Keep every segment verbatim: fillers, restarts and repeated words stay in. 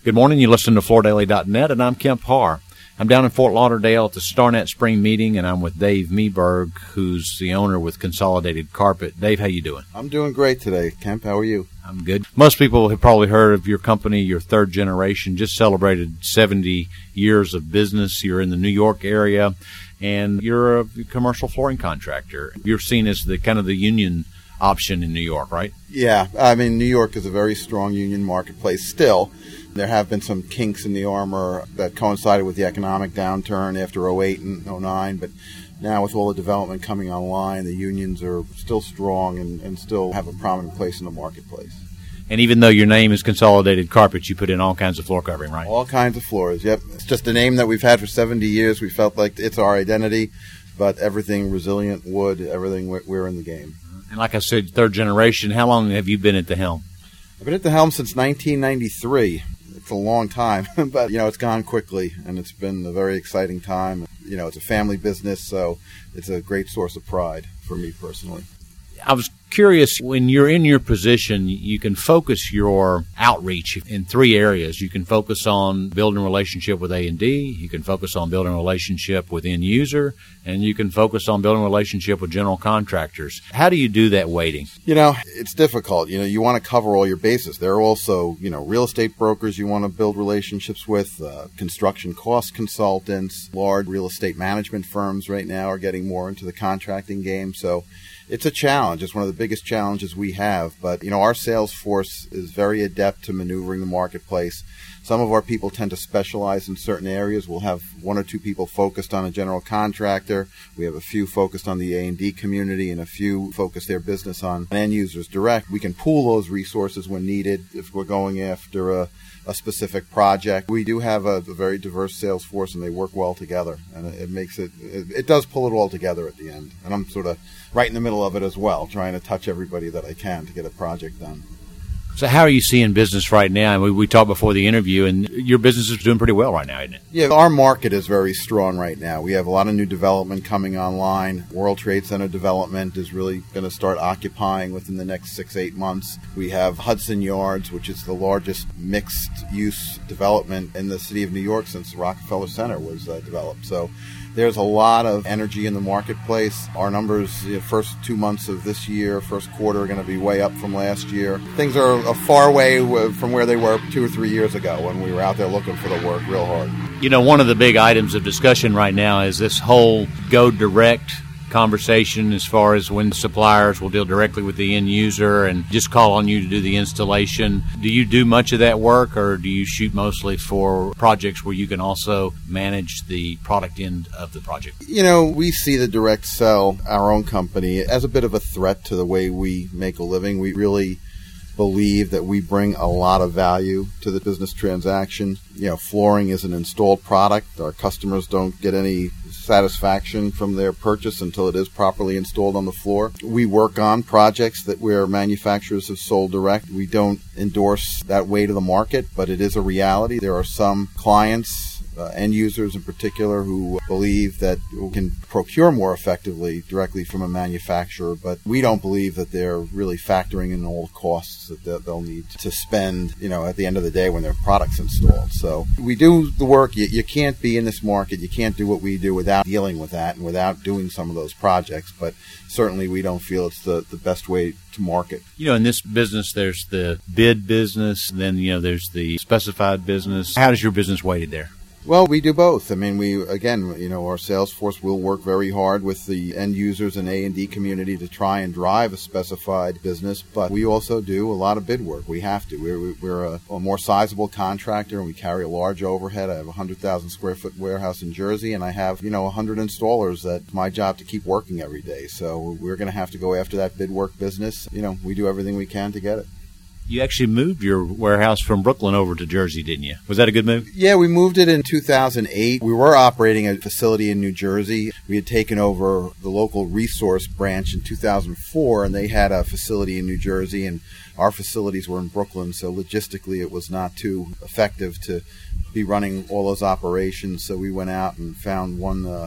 Good morning. You listen to Floor Daily dot net, and I'm Kemp Harr. I'm down in Fort Lauderdale at the StarNet Spring Meeting, and I'm with Dave Meberg, who's the owner with Consolidated Carpet. Dave, how you doing? I'm doing great today. Kemp, how are you? I'm good. Most people have probably heard of your company. Your third generation just celebrated seventy years of business. You're in the New York area, and you're a commercial flooring contractor. You're seen as the kind of the union option in New York, right? Yeah. I mean, New York is a very strong union marketplace still. There have been some kinks in the armor that coincided with the economic downturn after oh eight and oh nine, but now with all the development coming online, the unions are still strong and, and still have a prominent place in the marketplace. And even though your name is Consolidated Carpet, you put in all kinds of floor covering, right? All kinds of floors, yep. It's just a name that we've had for seventy years. We felt like it's our identity, but everything resilient wood, everything, we're in the game. And like I said, third generation, how long have you been at the helm? I've been at the helm since nineteen ninety-three. It's a long time, but, you know, it's gone quickly, and it's been a very exciting time. You know, it's a family business, so it's a great source of pride for me personally. I was curious, when you're in your position, you can focus your outreach in three areas. You can focus on building a relationship with A and D, you can focus on building a relationship with end user, and you can focus on building a relationship with general contractors. How do you do that weighting? You know, it's difficult. You know, you want to cover all your bases. There are also, you know, real estate brokers you want to build relationships with, uh, construction cost consultants, large real estate management firms right now are getting more into the contracting game. So it's a challenge. It's one of the biggest challenges we have. But, you know, our sales force is very adept to maneuvering the marketplace. Some of our people tend to specialize in certain areas. We'll have one or two people focused on a general contractor. We have a few focused on the A and D community and a few focus their business on end users direct. We can pool those resources when needed if we're going after a, a specific project. We do have a, a very diverse sales force, and they work well together. And it, it makes it, it, it does pull it all together at the end. And I'm sort of right in the middle of it as well, trying to touch everybody that I can to get a project done. So how are you seeing business right now? We, we talked before the interview, and your business is doing pretty well right now, isn't it? Yeah, our market is very strong right now. We have a lot of new development coming online. World Trade Center development is really going to start occupying within the next six, eight months. We have Hudson Yards, which is the largest mixed-use development in the city of New York since Rockefeller Center was uh, developed. So there's a lot of energy in the marketplace. Our numbers, the first two months of this year, first quarter, are going to be way up from last year. Things are a far way from where they were two or three years ago when we were out there looking for the work real hard. You know, one of the big items of discussion right now is this whole go direct conversation as far as when suppliers will deal directly with the end user and just call on you to do the installation. Do you do much of that work, or do you shoot mostly for projects where you can also manage the product end of the project? You know, we see the direct sell, our own company, as a bit of a threat to the way we make a living. We really believe that we bring a lot of value to the business transaction. You know, flooring is an installed product. Our customers don't get any satisfaction from their purchase until it is properly installed on the floor. We work on projects that where manufacturers have sold direct. We don't endorse that way to the market, but it is a reality. There are some clients, Uh, end users in particular, who believe that we can procure more effectively directly from a manufacturer, but we don't believe that they're really factoring in all the costs that they'll need to spend, you know, at the end of the day when their product's installed. So we do the work. You, you can't be in this market. You can't do what we do without dealing with that and without doing some of those projects, but certainly we don't feel it's the, the best way to market. You know, in this business, there's the bid business, then, you know, there's the specified business. How does your business weighted there? Well, we do both. I mean, we, again, you know, our sales force will work very hard with the end users and A and D community to try and drive a specified business, but we also do a lot of bid work. We have to. We're, we're a, a more sizable contractor, and we carry a large overhead. I have a one hundred thousand square foot warehouse in Jersey, and I have, you know, one hundred installers that it's my job to keep working every day. So we're going to have to go after that bid work business. You know, we do everything we can to get it. You actually moved your warehouse from Brooklyn over to Jersey, didn't you? Was that a good move? Yeah, we moved it in two thousand eight. We were operating a facility in New Jersey. We had taken over the local resource branch in two thousand four, and they had a facility in New Jersey, and our facilities were in Brooklyn, so logistically it was not too effective to be running all those operations. So we went out and found one uh,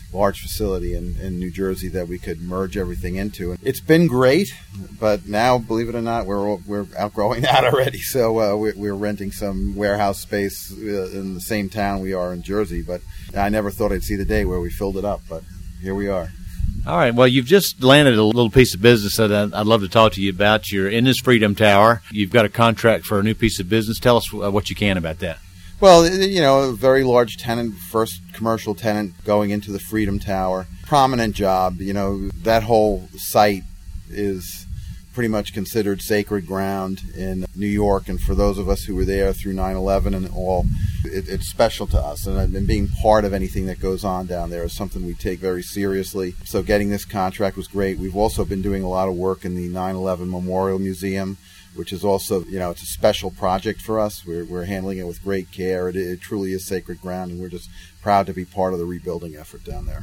large facility in, in New Jersey that we could merge everything into. And it's been great, but now, believe it or not, we're we're outgrowing that already. So uh, we're, we're renting some warehouse space uh, in the same town we are in Jersey. But I never thought I'd see the day where we filled it up, but here we are. All right. Well, you've just landed a little piece of business that I'd love to talk to you about. You're in this Freedom Tower. You've got a contract for a new piece of business. Tell us what you can about that. Well, you know, a very large tenant, first commercial tenant going into the Freedom Tower. Prominent job. You know, that whole site is pretty much considered sacred ground in New York. And for those of us who were there through nine eleven and all, it, it's special to us. And, and being part of anything that goes on down there is something we take very seriously. So getting this contract was great. We've also been doing a lot of work in the nine eleven Memorial Museum, which is also, you know, it's a special project for us. We're, we're handling it with great care. It, it truly is sacred ground, and we're just proud to be part of the rebuilding effort down there.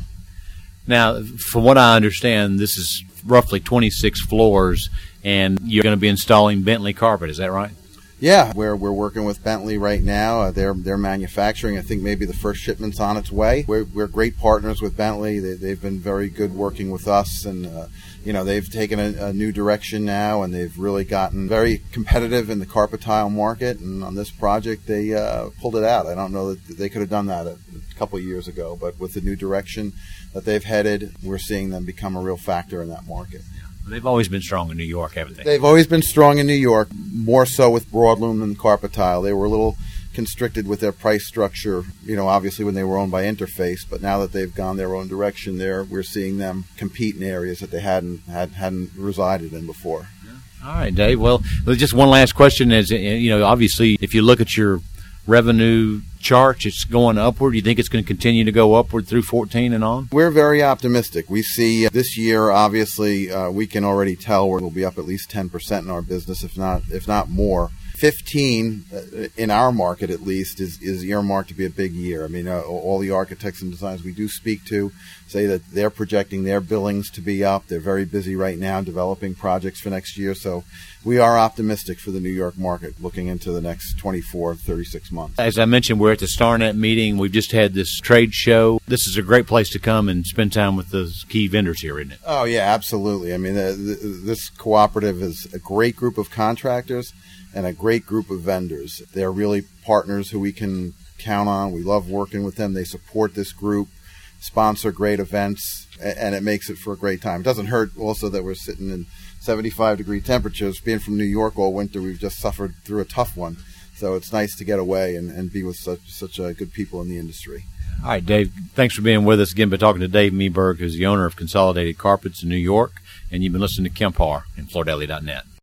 Now, from what I understand, this is roughly twenty-six floors, and you're going to be installing Bentley carpet. Is that right? Yeah, we're we're working with Bentley right now. Uh, they're they're manufacturing. I think maybe the first shipment's on its way. We're we're great partners with Bentley. They, they've been very good working with us, and uh, you know they've taken a, a new direction now, and they've really gotten very competitive in the carpet tile market. And on this project, they uh, pulled it out. I don't know that they could have done that a, a couple of years ago, but with the new direction that they've headed, we're seeing them become a real factor in that market. They've always been strong in New York, haven't they? They've always been strong in New York, more so with broadloom than carpet tile. They were a little constricted with their price structure, you know, obviously when they were owned by Interface, but now that they've gone their own direction there, we're seeing them compete in areas that they hadn't had, hadn't resided in before. Yeah. All right, Dave. Well, just one last question is, you know, obviously if you look at your revenue chart, it's going upward. Do you think it's going to continue to go upward through fourteen and on? We're very optimistic. We see uh, this year, obviously, uh, we can already tell we'll be up at least ten percent in our business, if not if not more. fifteen, uh, in our market at least, is, is earmarked to be a big year. I mean, uh, all the architects and designers we do speak to say that they're projecting their billings to be up. They're very busy right now developing projects for next year. So we are optimistic for the New York market looking into the next twenty-four, thirty-six months. As I mentioned, we're at the StarNet meeting. We've just had this trade show. This is a great place to come and spend time with the key vendors here, isn't it? Oh, yeah, absolutely. I mean, the, the, this cooperative is a great group of contractors and a great group of vendors. They're really partners who we can count on. We love working with them. They support this group, sponsor great events, and it makes it for a great time. It doesn't hurt also that we're sitting in seventy-five degree temperatures. Being from New York all winter, we've just suffered through a tough one. So it's nice to get away and, and be with such such uh, good people in the industry. All right, Dave, thanks for being with us again. Been talking to Dave Meberg, who's the owner of Consolidated Carpets in New York, and you've been listening to Kemp Harr in Florida Daily dot net.